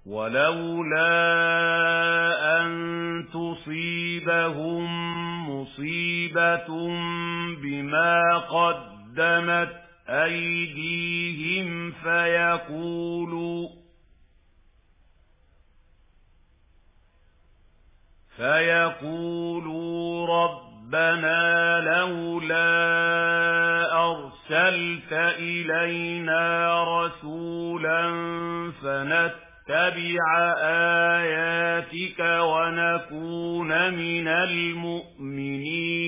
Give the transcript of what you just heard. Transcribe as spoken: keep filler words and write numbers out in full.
ولولا أن تصيبهم مصيبة بما قدمت أيديهم فيقولوا فيقولوا ربنا لولا أرسلت إلينا رسولا فنتبع آياتك ونكون من المؤمنين.